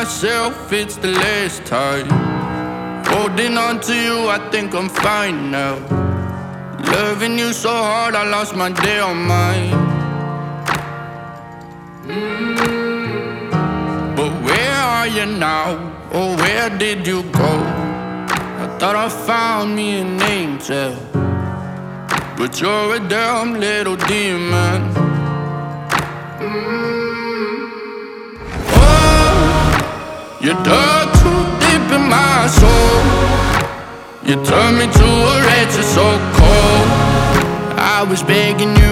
myself, it's the last time. Holding on to you, I think I'm fine now. Loving you so hard, I lost my damn mind. But where are you now? Oh, where did you go? I thought I found me an angel, but you're a damn little demon. Oh, you dug too deep in my soul. You turned me to a wretch, you're so cold. I was begging you